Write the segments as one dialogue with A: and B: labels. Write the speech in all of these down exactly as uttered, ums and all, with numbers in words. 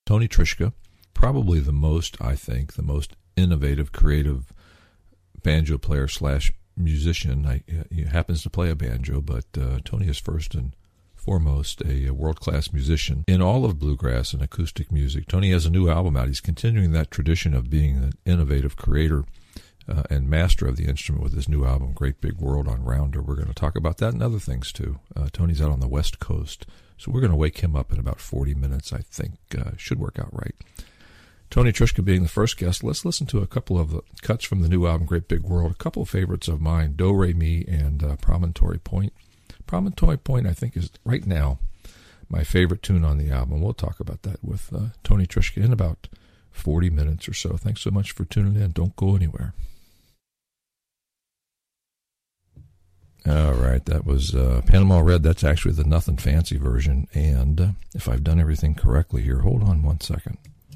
A: Tony Trischka, probably the most, I think, the most innovative, creative banjo player slash musician. I, he happens to play a banjo, but uh, Tony is first and foremost a, a world-class musician in all of bluegrass and acoustic music. Tony has a new album out. He's continuing that tradition of being an innovative creator uh, and master of the instrument with his new album, Great Big World, on Rounder. We're going to talk about that and other things, too. Uh, Tony's out on the West Coast, so we're going to wake him up in about forty minutes, I think. Uh, should work out right. Tony Trischka being the first guest, let's listen to a couple of cuts from the new album, Great Big World, a couple of favorites of mine, Do, Re, Mi, and uh, Promontory Point. Promontory Point, I think, is right now my favorite tune on the album. We'll talk about that with uh, Tony Trischka in about forty minutes or so. Thanks so much for tuning in. Don't go anywhere. All right, that was uh, Panama Red. That's actually the Nothing Fancy version. And uh, if I've done everything correctly here, hold on one second.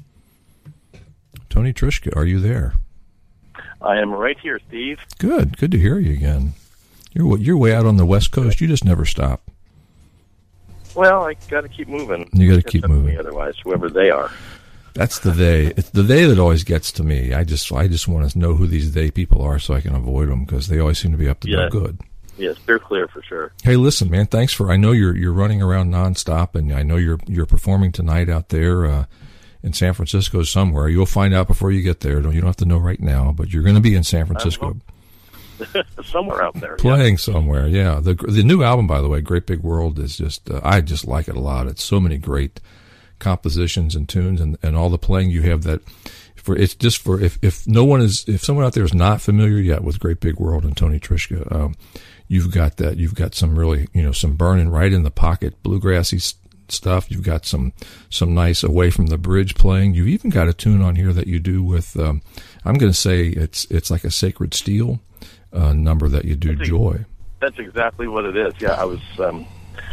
A: Tony Trischka, are you there?
B: I am right here, Steve.
A: Good. Good to hear you again. You're you're way out on the West Coast. You just never stop.
B: Well, I got to keep moving.
A: You got to keep moving.
B: Otherwise, whoever they are.
A: That's the they. It's the they that always gets to me. I just I just want to know who these they people are so I can avoid them because they always seem to be up to
B: yeah.
A: no good.
B: Yes, they're clear for sure.
A: Hey, listen, man. Thanks for. I know you're you're running around nonstop, and I know you're you're performing tonight out there. Uh, in San Francisco somewhere. You'll find out before you get there. You don't have to know right now, but you're going to be in San Francisco.
B: Somewhere out there.
A: Playing
B: yeah.
A: somewhere, yeah. The the new album, by the way, Great Big World, is just, uh, I just like it a lot. It's so many great compositions and tunes, and, and all the playing you have that, for it's just for, if, if no one is, if someone out there is not familiar yet with Great Big World and Tony Trischka, um, you've got that, you've got some really, you know, some burning right in the pocket, bluegrassy st- stuff. You've got some some nice away from the bridge playing. You've even got a tune on here that you do with um, I'm going to say it's it's like a Sacred Steel uh, number that you do. That's Joy.
B: Ex- that's exactly what it is. Yeah, I was um,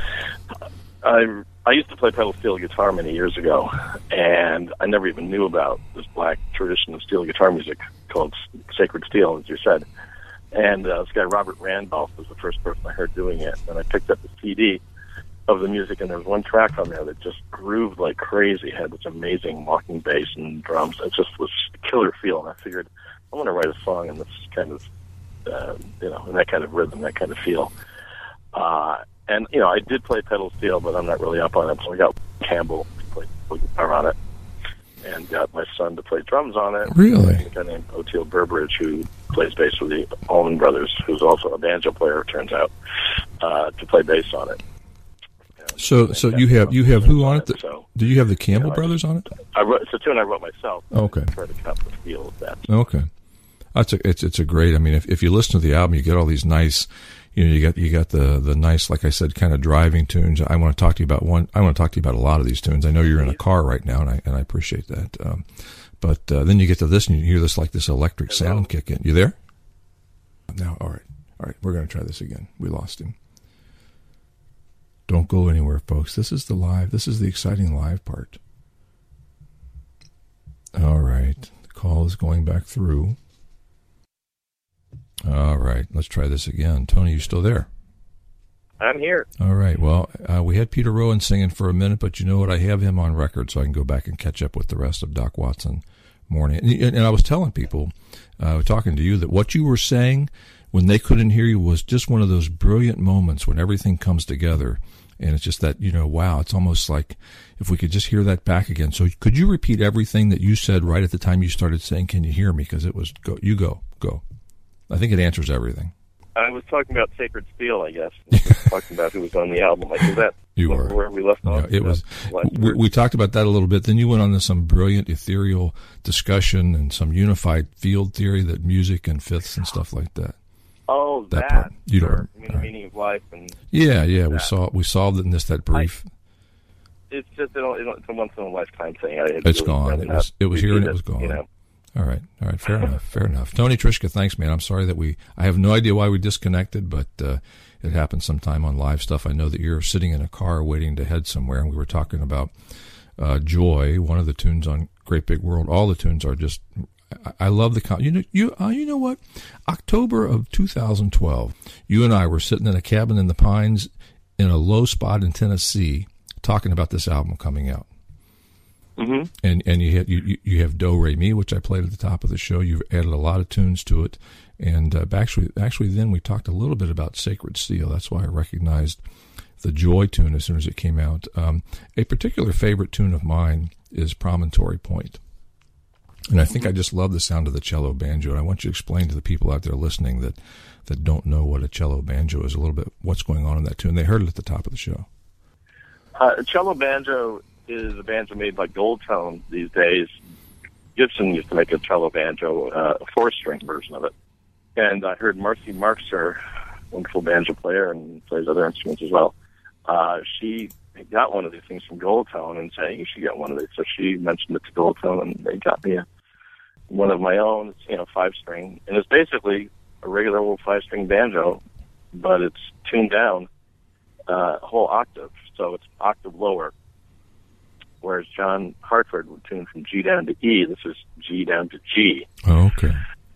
B: I I used to play pedal steel guitar many years ago, and I never even knew about this black tradition of steel guitar music called Sacred Steel, as you said. And uh, this guy Robert Randolph was the first person I heard doing it, and I picked up the C D of the music, and there was one track on there that just grooved like crazy. It had this amazing walking bass and drums. It just was a killer feel, and I figured I want to write a song in this kind of, uh, you know, in that kind of rhythm, that kind of feel. Uh, and you know, I did play pedal steel, but I'm not really up on it. So I got Campbell to play guitar on it, and got my son to play drums on it.
A: Really?
B: And a guy named Oteil Burbridge, who plays bass with the Allman Brothers, who's also a banjo player, it turns out, uh, to play bass on it.
A: So, so you have you have who on it? The,
B: so,
A: do you have the Campbell
B: you know,
A: brothers on it?
B: I wrote, it's a tune I wrote myself.
A: Okay.
B: I tried to cut the feel of that.
A: Okay, that's a it's it's a great. I mean, if if you listen to the album, you get all these nice, you know, you got you got the the nice, like I said, kind of driving tunes. I want to talk to you about one. I want to talk to you about a lot of these tunes. I know you're in a car right now, and I and I appreciate that. Um, but uh, then you get to this, and you hear this like this electric
B: Hello.
A: sound kick in. You there? No. All right. All right. We're going to try this again. We lost him. Don't go anywhere, folks. This is the live. This is the exciting live part. All right. The call is going back through. All right. Let's try this again. Tony, you still there?
B: I'm here.
A: All right. Well, uh, we had Peter Rowan singing for a minute, but you know what? I have him on record, so I can go back and catch up with the rest of Doc Watson morning. And, and I was telling people, uh, talking to you, that what you were saying when they couldn't hear you was just one of those brilliant moments when everything comes together. And it's just that, you know, wow, it's almost like if we could just hear that back again. So could you repeat everything that you said right at the time you started saying, can you hear me? Because it was, go, you go, go. I think it answers everything.
B: I was talking about Sacred Steel, I guess. I was talking about who was on the album. Like, is that
A: you were.
B: where we left off?
A: Yeah, it was. We, we talked about that a little bit. Then you went on to some brilliant ethereal discussion and some unified field theory, that music and fifths and stuff like that.
B: Oh, that,
A: that part. You
B: sure.
A: don't.
B: I mean, the right. meaning of life and
A: yeah, yeah.
B: that.
A: We saw we solved it in this that brief.
B: I, it's just you know, it's a once in a lifetime thing. I,
A: it's really gone. It was it was here and it was gone.
B: You know.
A: All right, all right. Fair enough. Fair enough. Tony Trischka, thanks, man. I'm sorry that we. I have no idea why we disconnected, but uh, it happens sometime on live stuff. I know that you're sitting in a car waiting to head somewhere, and we were talking about uh, Joy, one of the tunes on Great Big World. All the tunes are just. I love the you know you uh, you know what, October of two thousand twelve, you and I were sitting in a cabin in the Pines in a low spot in Tennessee talking about this album coming out.
B: Mm-hmm.
A: And and you, had, you you have Do Re Mi, which I played at the top of the show. You've added a lot of tunes to it, and uh, actually actually then we talked a little bit about Sacred Steel. That's why I recognized the Joy tune as soon as it came out. Um, a particular favorite tune of mine is Promontory Point, and I think I just love the sound of the cello banjo. And I want you to explain to the people out there listening that that don't know what a cello banjo is a little bit what's going on in that tune. They heard it at the top of the show.
B: Uh, cello banjo is a banjo made by Goldtone these days. Gibson used to make a cello banjo, uh, a four-string version of it. And I heard Marcy Markser, wonderful banjo player and plays other instruments as well. Uh, she got one of these things from Goldtone and said, you should get one of these. So she mentioned it to Goldtone, and they got me a, one of my own. It's, you know, five-string. And it's basically a regular old five-string banjo, but it's tuned down uh, a whole octave. So it's octave lower. Whereas John Hartford would tune from G down to E. This is G down to G.
A: Oh, okay.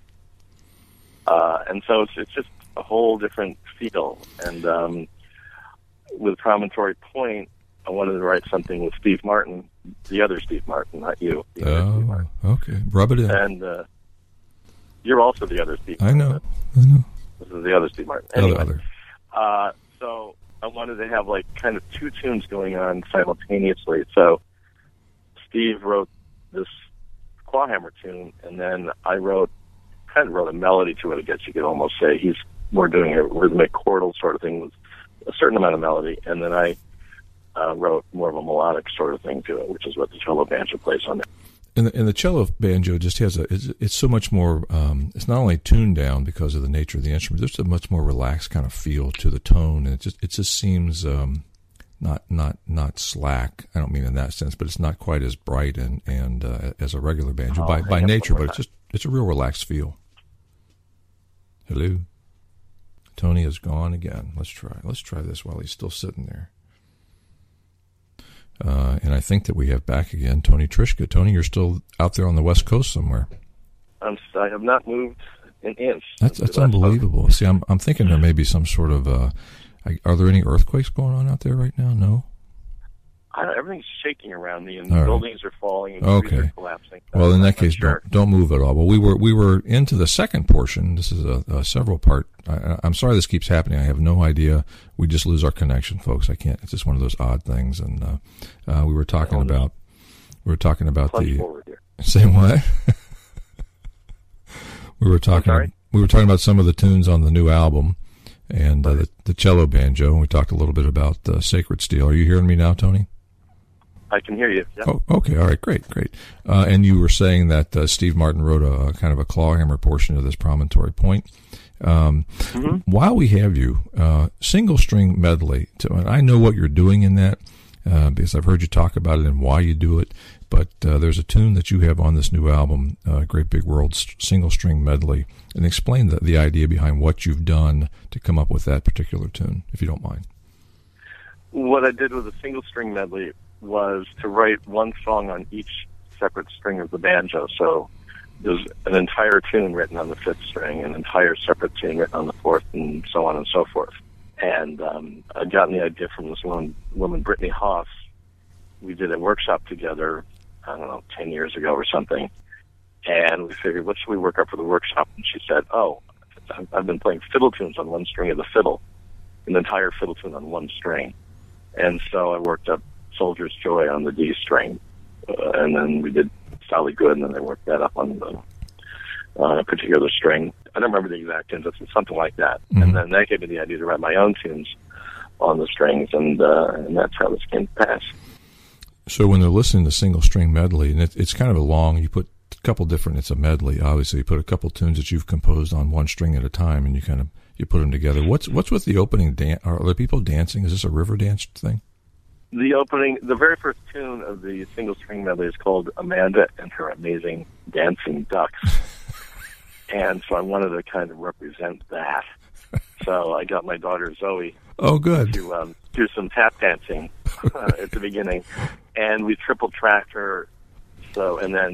B: Uh, and so it's, it's just a whole different feel. And um, with Promontory Point, I wanted to write something with Steve Martin, the other Steve Martin, not you. The other Steve
A: Oh,
B: Martin.
A: okay. Rub it in.
B: And uh, you're also the other Steve
A: I
B: Martin.
A: know. I know.
B: This is the other Steve Martin. Anyway,
A: Other, other.
B: Uh, so I wanted to have like kind of two tunes going on simultaneously. So Steve wrote this clawhammer tune, and then I wrote kind of wrote a melody to it. I guess you could almost say he's more doing a rhythmic chordal sort of thing with a certain amount of melody, and then I uh, wrote more of a melodic sort of thing to it, which is what the cello banjo plays on there.
A: And the, and the cello banjo just has a, it's, it's so much more, um, it's not only tuned down because of the nature of the instrument, there's a much more relaxed kind of feel to the tone, and it just, it just seems, um, not, not, not slack. I don't mean in that sense, but it's not quite as bright and, and, uh, as a regular banjo
B: Oh,
A: by, by nature, but
B: time.
A: it's just, it's a real relaxed feel. Hello? Tony is gone again. Let's try, let's try this while he's still sitting there. Uh, and I think that we have back again Tony Trischka. Tony, you're still out there on the West Coast somewhere.
B: I'm, I have not moved an inch.
A: That's that's unbelievable. See, I'm I'm thinking there may be some sort of. Uh, are there any earthquakes going on out there right now? No.
B: I, everything's shaking around me, and
A: All right.
B: buildings are falling, and
A: Okay.
B: trees are collapsing.
A: Well, in
B: I'm
A: that
B: not
A: case,
B: sure.
A: don't don't move at all. Well, we were we were into the second portion. This is a, a several part. I, I'm sorry this keeps happening. I have no idea. We just lose our connection, folks. I can't. It's just one of those odd things. And uh, uh, we were talking about we were talking about
B: Punch
A: the
B: forward here.
A: same way. we were talking.
B: sorry?
A: We were talking about some of the tunes on the new album, and uh, the, the cello banjo. And we talked a little bit about uh, Sacred Steel. Are you hearing me now, Tony?
B: I can hear you. Yeah.
A: Oh, okay. All right. Great. Great. Uh, and you were saying that uh, Steve Martin wrote a, a kind of a clawhammer portion of this Promontory Point. Um,
B: Mm-hmm.
A: While we have you, uh, single string medley. To, and I know what you're doing in that uh, because I've heard you talk about it and why you do it. But uh, there's a tune that you have on this new album, uh, Great Big World Single String Medley, and explain the, the idea behind what you've done to come up with that particular tune, if you don't mind.
B: What I did with a single string medley was to write one song on each separate string of the banjo. So there's an entire tune written on the fifth string, an entire separate tune written on the fourth, and so on and so forth. And um, I'd gotten the idea from this woman, woman Brittany Hoff. We did a workshop together, I don't know, ten years ago or something. And we figured, what should we work up for the workshop? And she said, oh, I've been playing fiddle tunes on one string of the fiddle, an entire fiddle tune on one string. And so I worked up Soldier's Joy on the D string, uh, and then we did Sally Good, and then I worked that up on the uh, a particular string. I don't remember the exact tunes, it's something like that.
A: Mm-hmm.
B: And then that gave me the idea to write my own tunes on the strings, and uh, and that's how this came to pass.
A: So when they're listening to single string medley, and it, it's kind of a long, you put a couple different, it's a medley, obviously. You put a couple tunes that you've composed on one string at a time, and you kind of, you put them together. What's what's with the opening dance? Are there people dancing? Is this a river dance thing?
B: The opening, the very first tune of the single string medley is called Amanda and Her Amazing Dancing Ducks. And so I wanted to kind of represent that. So I got my daughter Zoe
A: Oh, good.
B: to um, do some tap dancing uh, at the beginning. And we triple tracked her. So, and then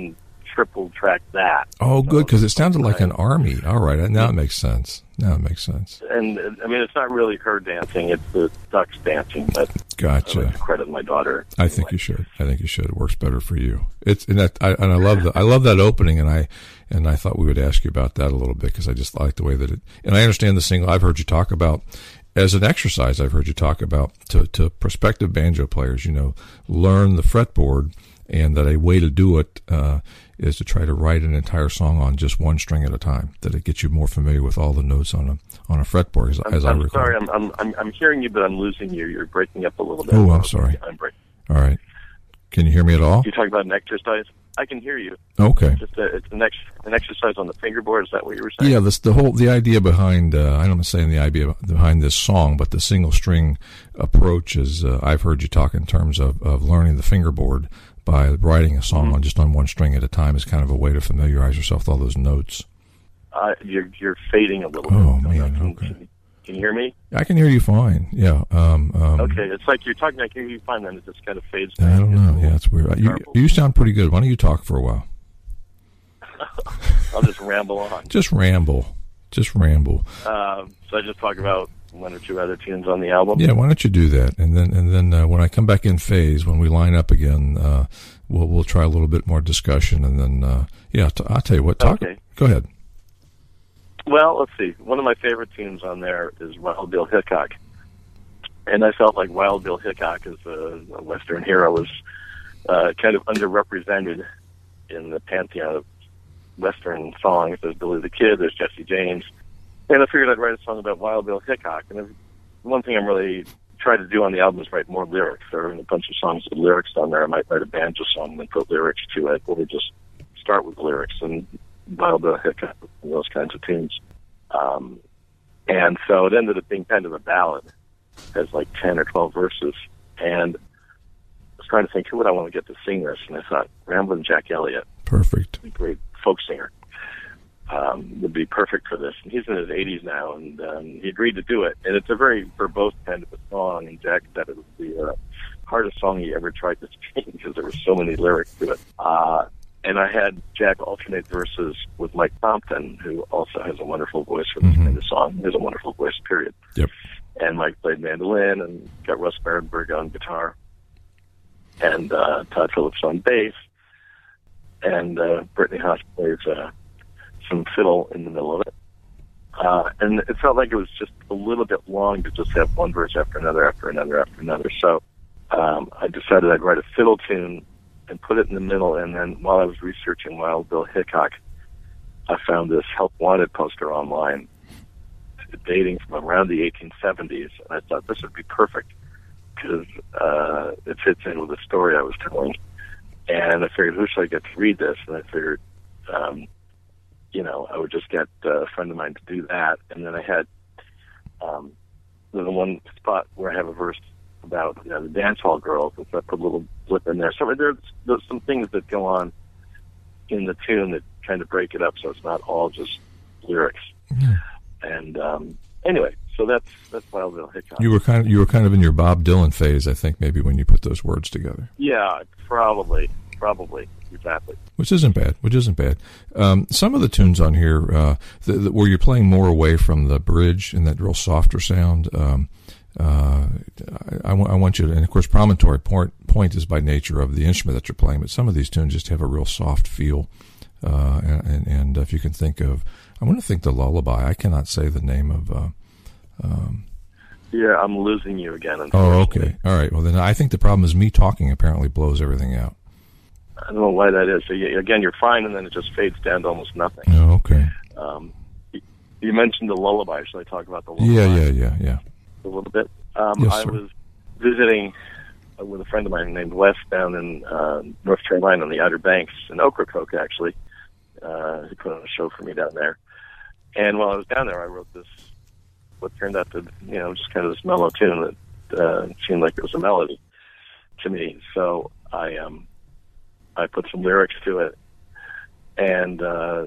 B: triple track that.
A: Oh, good, because
B: so,
A: it sounded like an army. All right, now it makes sense. Now it makes sense.
B: And I mean, it's not really her dancing; it's the ducks dancing. But
A: gotcha.
B: I like to credit my daughter.
A: I think anyway. you should. I think you should. It works better for you. It's and that, I, and I love the I love that opening, and I and I thought we would ask you about that a little bit because I just like the way that it. And I understand the single. I've heard you talk about. As an exercise, I've heard you talk about to, to prospective banjo players, you know, learn the fretboard, and that a way to do it uh, is to try to write an entire song on just one string at a time. That it gets you more familiar with all the notes on a on a fretboard. As,
B: I'm,
A: as I
B: I'm
A: recall.
B: sorry, I'm, I'm I'm I'm hearing you, but I'm losing you. You're breaking up a little bit.
A: Oh, I'm sorry.
B: I'm breaking.
A: All right. Can you hear me at all?
B: You talking about an exercise? I can hear you.
A: Okay.
B: Just a, it's an, ex, an exercise on the fingerboard. Is that what you were saying?
A: Yeah, this the whole the idea behind uh, I don't know saying the idea behind this song, but the single string approach is uh, I've heard you talk in terms of, of learning the fingerboard by writing a song mm-hmm. on just on one string at a time is kind of a way to familiarize yourself with all those notes.
B: Uh, you're you're fading a little
A: oh,
B: bit.
A: Oh man,
B: can,
A: okay.
B: Can, can you hear me?
A: I can hear you fine. Yeah. Um, um,
B: okay, it's like you're talking. I can hear you fine, then it just kind of fades.
A: I don't know. Yeah, it's weird. You, you sound pretty good. Why don't you talk for a while?
B: I'll just ramble on.
A: Just ramble. Just ramble.
B: Um, so I just talk about one or two other tunes on the album.
A: Yeah, why don't you do that? And then, and then uh, when I come back in phase, when we line up again, uh, we'll we'll try a little bit more discussion. And then, uh, yeah, t- I'll tell you what. Talk.
B: Okay.
A: Go ahead.
B: Well, let's see. One of my favorite tunes on there is Wild Bill Hickok, and I felt like Wild Bill Hickok as a, a Western hero was uh, kind of underrepresented in the pantheon of Western songs. There's Billy the Kid, there's Jesse James, and I figured I'd write a song about Wild Bill Hickok. And one thing I'm really trying to do on the album is write more lyrics. There are a bunch of songs with lyrics on there. I might write a banjo song and then put lyrics to it, or just start with lyrics and Wild Bill Hickok and those kinds of tunes. Um, and so it ended up being kind of a ballad. It has like ten or twelve verses, and I was trying to think, who would I want to get to sing this? And I thought, Ramblin' Jack Elliott.
A: Perfect.
B: A great folk singer. Um, would be perfect for this. And he's in his eighties now, and um, he agreed to do it. And it's a very verbose kind of a song, and Jack said it was the uh, hardest song he ever tried to sing because there were so many lyrics to it. Uh, and I had Jack alternate verses with Mike Compton, who also has a wonderful voice for this mm-hmm. kind of song. He has a wonderful voice, period.
A: Yep. And
B: Mike played mandolin, and got Russ Barenberg on guitar, and uh, Todd Phillips on bass, and uh, Brittany Haas plays uh, some fiddle in the middle of it. Uh, and it felt like it was just a little bit long to just have one verse after another, after another, after another. So um, I decided I'd write a fiddle tune and put it in the middle. And then while I was researching Wild Bill Hickok, I found this Help Wanted poster online dating from around the eighteen seventies. And I thought this would be perfect because uh, it fits in with the story I was telling. And I figured, who should I get to read this? And I figured, um, you know, I would just get uh, a friend of mine to do that. And then I had um, the one spot where I have a verse about, you know, the dance hall girls, and so I put a little blip in there. So there's, there's some things that go on in the tune that kind of break it up so it's not all just lyrics.
A: Yeah.
B: And um, anyway, so that's that's Wild Bill Hickok.
A: You were kind of you were kind of in your Bob Dylan phase, I think, maybe when you put those words together.
B: Yeah, probably, probably, exactly.
A: Which isn't bad. Which isn't bad. Um, some of the tunes on here, uh, the, the, where you're playing more away from the bridge and that real softer sound. Um, uh, I, I, I want you to, and of course, Promontory Point, Point is by nature of the instrument that you're playing, but some of these tunes just have a real soft feel. Uh, and, and, and if you can think of, I want to think the lullaby. I cannot say the name of. Uh, um,
B: yeah, I'm losing you again.
A: Oh, okay. All right. Well, then I think the problem is me talking apparently blows everything out.
B: I don't know why that is. So you, again, you're fine, and then it just fades down to almost nothing.
A: Oh, okay.
B: Um, you, you mentioned the lullaby. Should I talk about the lullaby?
A: Yeah, yeah, yeah, yeah.
B: A little bit. Um,
A: yes,
B: I
A: sir.
B: was visiting with a friend of mine named Wes down in uh, North Carolina on the Outer Banks, in Ocracoke, actually. Uh, he put on a show for me down there. And while I was down there, I wrote this, what turned out to, you know, just kind of this mellow tune that uh, seemed like it was a melody to me. So I um, I put some lyrics to it and uh,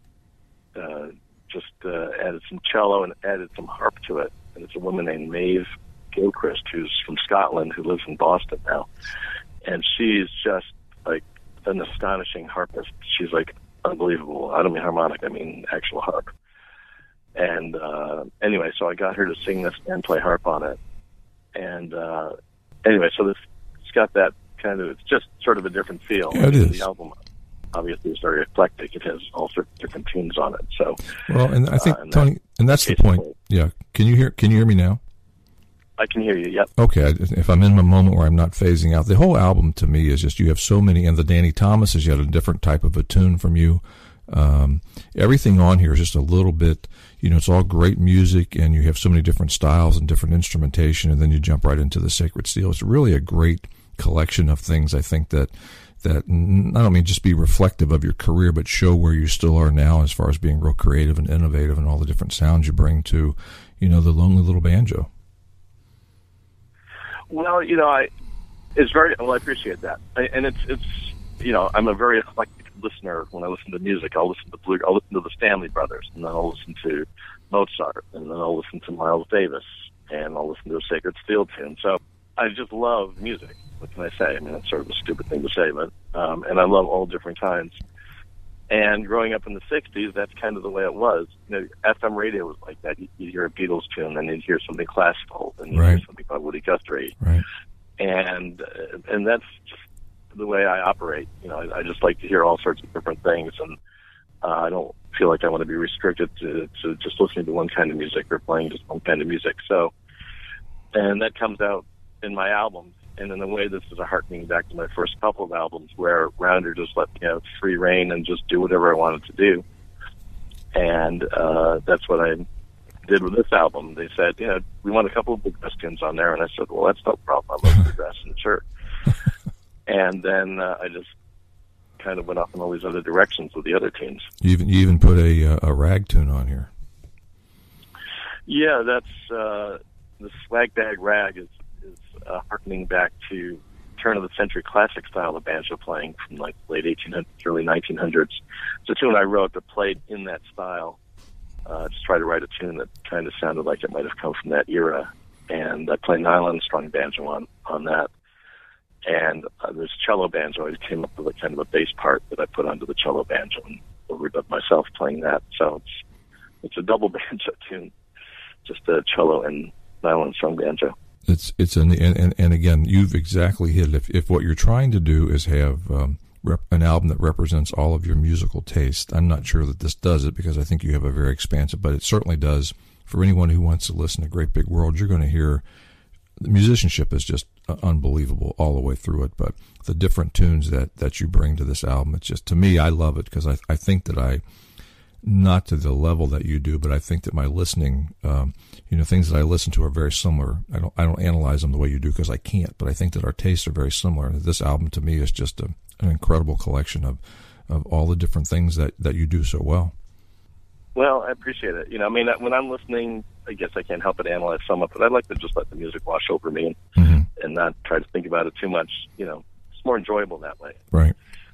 B: uh, just uh, added some cello and added some harp to it. And it's a woman named Maeve Gilchrist, who's from Scotland, who lives in Boston now. And she's just like an astonishing harpist. She's like unbelievable. I don't mean harmonic, I mean actual harp. And uh, anyway, so I got her to sing this and play harp on it. And uh, anyway, so this it's got that kind of, it's just sort of a different feel.
A: Yeah, it is.
B: The album obviously is very eclectic. It has all sorts of different tunes on it. So
A: well, and I think
B: uh, and
A: Tony,
B: that,
A: and that's the point. Yeah, can you hear? Can you hear me now?
B: I can hear you. Yep.
A: Okay, if I'm in a moment where I'm not phasing out, the whole album to me is just, you have so many, and the Danny Thomas is yet a different type of a tune from you. Um, everything on here is just a little bit, you know, it's all great music, and you have so many different styles and different instrumentation, and then you jump right into the Sacred Steel. It's really a great collection of things, I think, that, that I don't mean just be reflective of your career, but show where you still are now as far as being real creative and innovative and all the different sounds you bring to, you know, the Lonely Little Banjo.
B: Well, you know, I it's very well. I appreciate that, I, and it's it's you know, I'm a very eclectic listener. When I listen to music, I'll listen to blue, I'll listen to the Stanley Brothers, and then I'll listen to Mozart, and then I'll listen to Miles Davis, and I'll listen to a Sacred Steel tune. So I just love music. What can I say? I mean, it's sort of a stupid thing to say, but um, and I love all different kinds. And growing up in the sixties, that's kind of the way it was. You know, F M radio was like that. You'd hear a Beatles tune, then you'd hear something classical, then you'd
A: right.
B: hear something by Woody Guthrie.
A: Right.
B: And uh, and that's just the way I operate. You know, I, I just like to hear all sorts of different things, and uh, I don't feel like I want to be restricted to, to just listening to one kind of music or playing just one kind of music. So, and that comes out in my albums. And in a way, this is a harkening back to my first couple of albums, where Rounder just let me have free reign and just do whatever I wanted to do. And uh, that's what I did with this album. They said, you know, we want a couple of bluegrass tunes on there. And I said, well, that's no problem. I love bluegrass, and sure. And then uh, I just kind of went off in all these other directions with the other tunes. You
A: even, you even put a, a rag tune on here.
B: Yeah, that's uh, the Swag Bag Rag is is uh, harkening back to turn-of-the-century classic style of banjo playing from like late eighteen hundreds, early nineteen hundreds. It's a tune I wrote that played in that style. Uh, just try to write a tune that kind of sounded like it might have come from that era. And I play nylon strung banjo on, on that. And uh, there's cello banjo. I came up with a kind of a bass part that I put onto the cello banjo and overdub myself playing that. So it's it's a double banjo tune, just a cello and nylon strung banjo.
A: It's it's an and, and, and again, you've exactly hit it. If if what you're trying to do is have um, rep, an album that represents all of your musical taste, I'm not sure that this does it, because I think you have a very expansive, but it certainly does. For anyone who wants to listen to Great Big World, you're going to hear the musicianship is just unbelievable all the way through it. But the different tunes that, that you bring to this album, it's just, to me, I love it, because I I think that I. Not to the level that you do, but I think that my listening, um, you know, things that I listen to are very similar. I don't, I don't analyze them the way you do, because I can't, but I think that our tastes are very similar. And this album to me is just a, an incredible collection of, of all the different things that, that you do so well.
B: Well, I appreciate it. You know, I mean, when I'm listening, I guess I can't help but analyze some of it. I like to just let the music wash over me and, mm-hmm. and not try to think about it too much. You know, it's more enjoyable that way.
A: Right.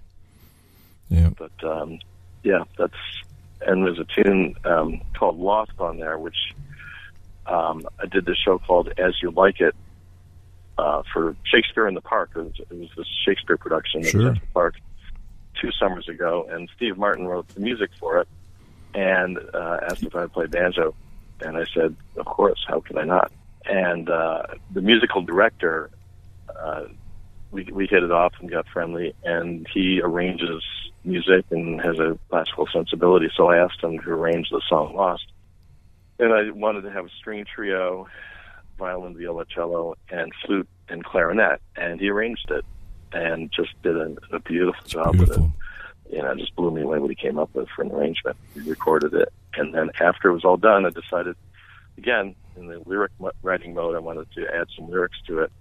A: Yeah.
B: But, um, yeah, that's, and there's a tune um, called Lost on there, which um, I did this show called As You Like It uh, for Shakespeare in the Park. It was, it was this Shakespeare production
A: sure.
B: in Central Park two summers ago, and Steve Martin wrote the music for it and uh, asked if I'd play banjo. And I said, of course, how could I not? And uh, the musical director, uh, we, we hit it off and got friendly, and he arranges music and has a classical sensibility, so I asked him to arrange the song Lost. And I wanted to have a string trio, violin, viola, cello, and flute and clarinet, and he arranged it and just did a, a beautiful
A: it's
B: job
A: beautiful.
B: with it. You know, it just blew me away what he came up with for an arrangement. We recorded it, and then after it was all done, I decided, again, in the lyric writing mode, I wanted to add some lyrics to it,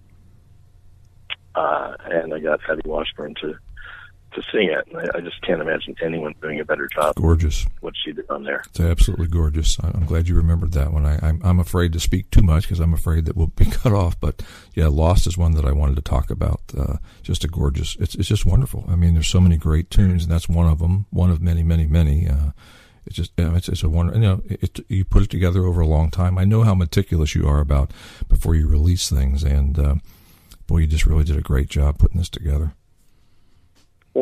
B: uh, and I got Hattie Washburn to to sing it. I, I just can't imagine anyone doing a better job.
A: Gorgeous.
B: What she did on there.
A: It's absolutely gorgeous. I'm glad you remembered that one. I, I'm, I'm afraid to speak too much because I'm afraid that we'll be cut off. But yeah, Lost is one that I wanted to talk about. Uh, just a gorgeous, it's it's just wonderful. I mean, there's so many great tunes, and that's one of them, one of many, many, many. Uh, it's just, you know, it's, it's a wonder, you know, it, you put it together over a long time. I know how meticulous you are about before you release things. And uh, boy, you just really did a great job putting this together.
B: Well,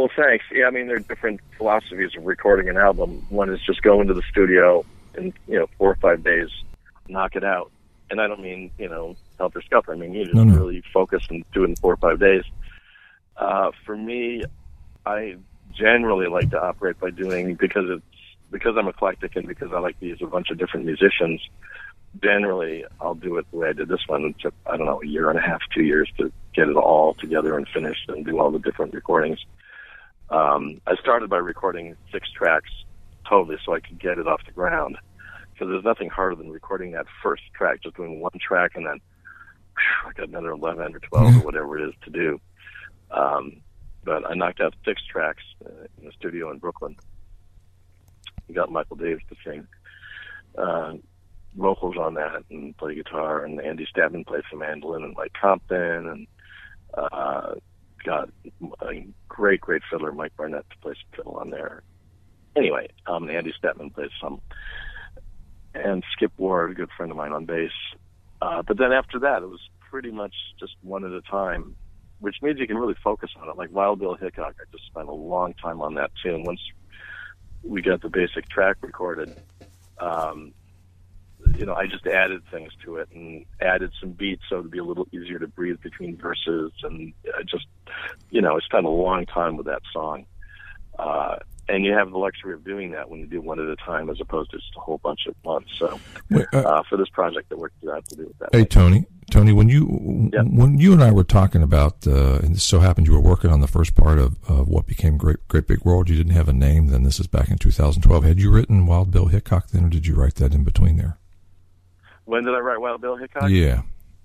B: Well, thanks. Yeah, I mean, there are different philosophies of recording an album. One is just go into the studio in, you know, four or five days, knock it out. And I don't mean, you know, helter skelter. I mean, you just
A: no, no.
B: really focus and do it in four or five days. Uh, for me, I generally like to operate by doing, because it's, because I'm eclectic and because I like to use a bunch of different musicians, generally I'll do it the way I did this one. It took, I don't know, a year and a half, two years to get it all together and finished and do all the different recordings. Um, I started by recording six tracks totally so I could get it off the ground, because there's nothing harder than recording that first track, just doing one track and then whew, I got another eleven or twelve or whatever it is to do. Um, but I knocked out six tracks uh, in the studio in Brooklyn. We got Michael Davis to sing uh, vocals on that and play guitar, and Andy Statman played some mandolin, and Mike Compton, and uh, got a great, great fiddler, Mike Barnett, to play some fiddle on there. Anyway, um, Andy Statman plays some, and Skip Ward, a good friend of mine, on bass. Uh, but then after that, it was pretty much just one at a time, which means you can really focus on it. Like Wild Bill Hickok, I just spent a long time on that tune. Once we got the basic track recorded, um, you know, I just added things to it and added some beats so it'd be a little easier to breathe between verses. And I just, you know, I spent a long time with that song. Uh, and you have the luxury of doing that when you do one at a time, as opposed to just a whole bunch at once. So
A: Wait, uh,
B: uh, for this project, it worked out to do it that
A: hey,
B: way.
A: Tony, Tony, when you
B: yeah.
A: when you and I were talking about, uh, and it so happened you were working on the first part of, of what became Great Great Big World. You didn't have a name then. This is back in two thousand twelve. Had you written Wild Bill Hickok then, or did you write that in between there?
B: When did I write Wild Bill Hickok?
A: Yeah.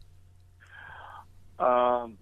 B: Um,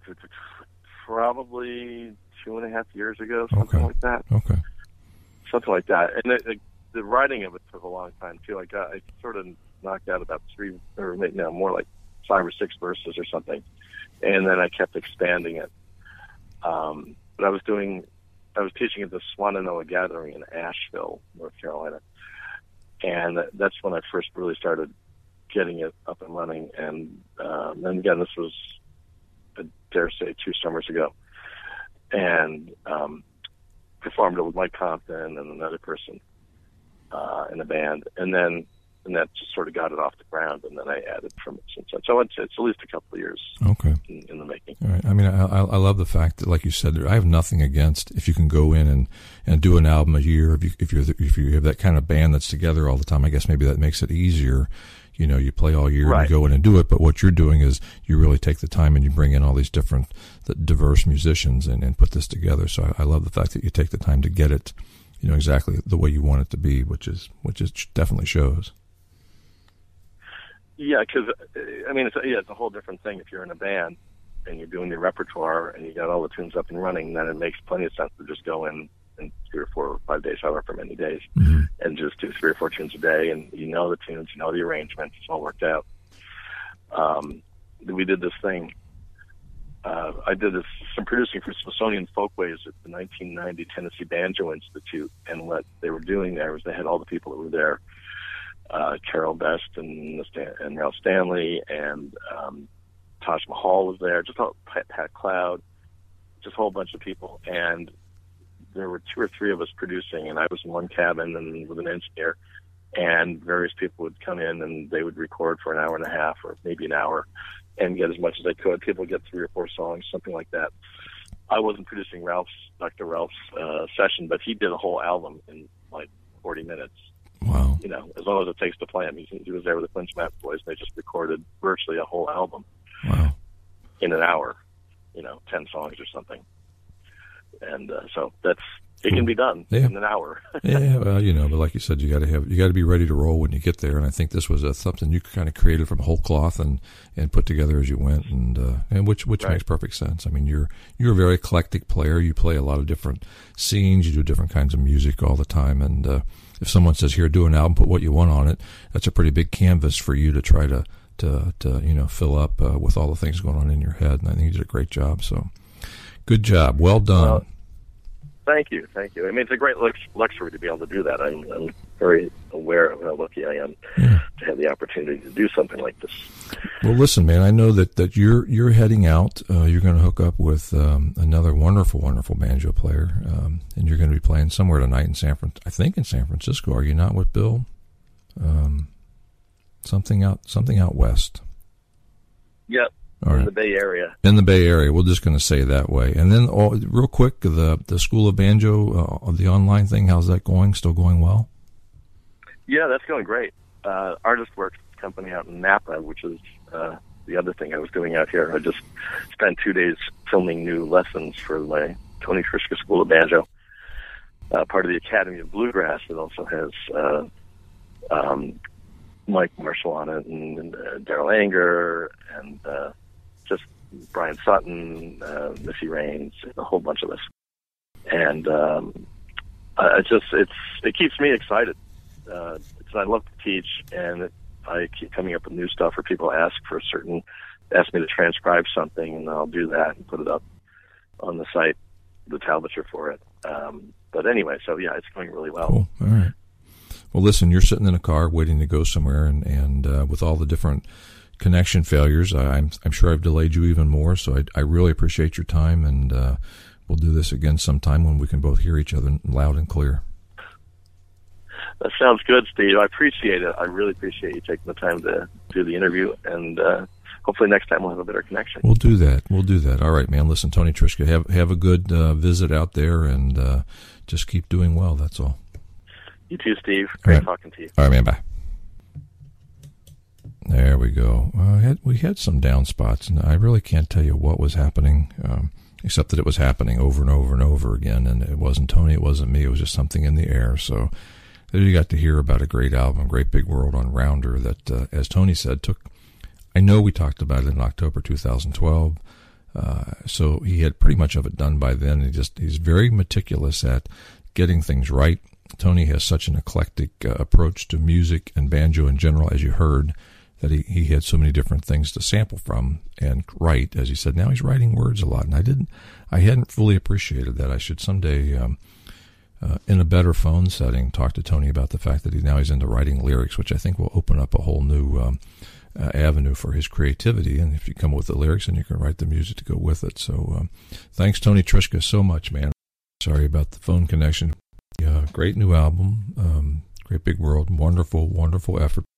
B: probably two and a half years ago, something
A: Okay.
B: like that.
A: Okay.
B: Something like that. And the, the, the writing of it took a long time, too. I got, I sort of knocked out about three, or maybe now more like five or six verses or something. And then I kept expanding it. Um, but I was doing, I was teaching at the Swananoa Gathering in Asheville, North Carolina. And that's when I first really started getting it up and running. And um, then again, this was, I dare say, two summers ago. And um, performed it with Mike Compton and another person uh, in the band. And then and that just sort of got it off the ground, and then I added from it since then. So it's, it's at least a couple of years
A: okay.
B: in, in the making.
A: All right. I mean, I, I love the fact that, like you said, I have nothing against if you can go in and, and do an album a year. If you if you if you have that kind of band that's together all the time, I guess maybe that makes it easier. You know, you play all year
B: right.
A: and you go in and do it. But what you're doing is you really take the time and you bring in all these different, the diverse musicians and, and put this together. So I, I love the fact that you take the time to get it, you know, exactly the way you want it to be, which is which is definitely shows.
B: Yeah, because, I mean, it's, yeah, it's a whole different thing if you're in a band and you're doing your repertoire and you got all the tunes up and running, then it makes plenty of sense to just go in in three or four or five days, however many days, mm-hmm. and just do three or four tunes a day, and you know the tunes, you know the arrangements, it's all worked out. Um, we did this thing. Uh, I did this some producing for Smithsonian Folkways at the nineteen ninety Tennessee Banjo Institute, and what they were doing there was they had all the people that were there. Uh, Carol Best and, and Ralph Stanley and um, Taj Mahal was there, just all, Pat, Pat Cloud, just a whole bunch of people. And there were two or three of us producing, and I was in one cabin and with an engineer, and various people would come in and they would record for an hour and a half or maybe an hour and get as much as they could. People would get three or four songs, something like that. I wasn't producing Ralph's, Doctor Ralph's uh, session, but he did a whole album in like forty minutes.
A: Wow.
B: You know, as long as it takes to play him. He, he was there with the Clinch Matt Boys, and they just recorded virtually a whole album
A: wow.
B: in an hour, you know, ten songs or something. And uh, so that's, it can be done
A: yeah.
B: in an hour.
A: yeah, well, you know, but like you said, you got to have, you got to be ready to roll when you get there. And I think this was a, something you kind of created from whole cloth and, and put together as you went, and uh, and which which
B: right.
A: makes perfect sense. I mean, you're you're a very eclectic player. You play a lot of different scenes. You do different kinds of music all the time. And uh, if someone says, "Here, do an album, put what you want on it," that's a pretty big canvas for you to try to to to you know fill up uh, with all the things going on in your head. And I think you did a great job. So, good job, well done. Well,
B: Thank you, thank you. I mean, it's a great lux- luxury to be able to do that. I'm, I'm very aware of how lucky I am
A: yeah.
B: to have the opportunity to do something like this.
A: Well, listen, man, I know that, that you're you're heading out. Uh, you're going to hook up with um, another wonderful, wonderful banjo player, um, and you're going to be playing somewhere tonight in San Fran. I think in San Francisco. Are you not with Bill? Um, something out, something out west.
B: Yep.
A: All
B: in
A: right.
B: the Bay Area.
A: In the Bay Area, we're just going to say that way. And then, all, real quick, the the School of Banjo, uh, the online thing, how's that going? Still going well?
B: Yeah, that's going great. Uh, Artist Works company out in Napa, which is uh, the other thing I was doing out here. I just spent two days filming new lessons for my Tony Trischka School of Banjo, uh, part of the Academy of Bluegrass. It also has uh, um, Mike Marshall on it, and, and uh, Daryl Anger, and uh, just Brian Sutton, uh, Missy Raines, a whole bunch of us. And um, uh, it's just it's it keeps me excited. Uh, because I love to teach, and it, I keep coming up with new stuff where people ask for a certain, ask me to transcribe something, and I'll do that and put it up on the site, the tablature for it. Um, but anyway, so yeah, it's going really well.
A: Cool. All right. Well, listen, you're sitting in a car waiting to go somewhere, and, and uh, with all the different connection failures, I, I'm I'm sure I've delayed you even more, so I, I really appreciate your time, and uh, we'll do this again sometime when we can both hear each other loud and clear.
B: That sounds good, Steve. I appreciate it. I really appreciate you taking the time to do the interview, and uh, hopefully next time we'll have a better connection.
A: We'll do that. We'll do that. All right, man. Listen, Tony Trischka, have have a good uh, visit out there, and uh, just keep doing well. That's all.
B: You too, Steve. Great
A: right.
B: talking to you.
A: All right, man. Bye. There we go. Uh, had, we had some down spots, and I really can't tell you what was happening, um, except that it was happening over and over and over again, and it wasn't Tony, it wasn't me, it was just something in the air. So there you got to hear about a great album, Great Big World on Rounder that, uh, as Tony said, took, I know we talked about it in October two thousand twelve, uh, so he had pretty much of it done by then. He just, he's very meticulous at getting things right. Tony has such an eclectic uh, approach to music and banjo in general, as you heard, that he, he had so many different things to sample from and write, as he said. Now he's writing words a lot, and I didn't, I hadn't fully appreciated that. I should someday, um, uh, in a better phone setting, talk to Tony about the fact that he now he's into writing lyrics, which I think will open up a whole new um, uh, avenue for his creativity. And if you come up with the lyrics, then you can write the music to go with it. So um, thanks, Tony Trischka, so much, man. Sorry about the phone connection. Yeah, great new album, um, Great Big World, wonderful, wonderful effort.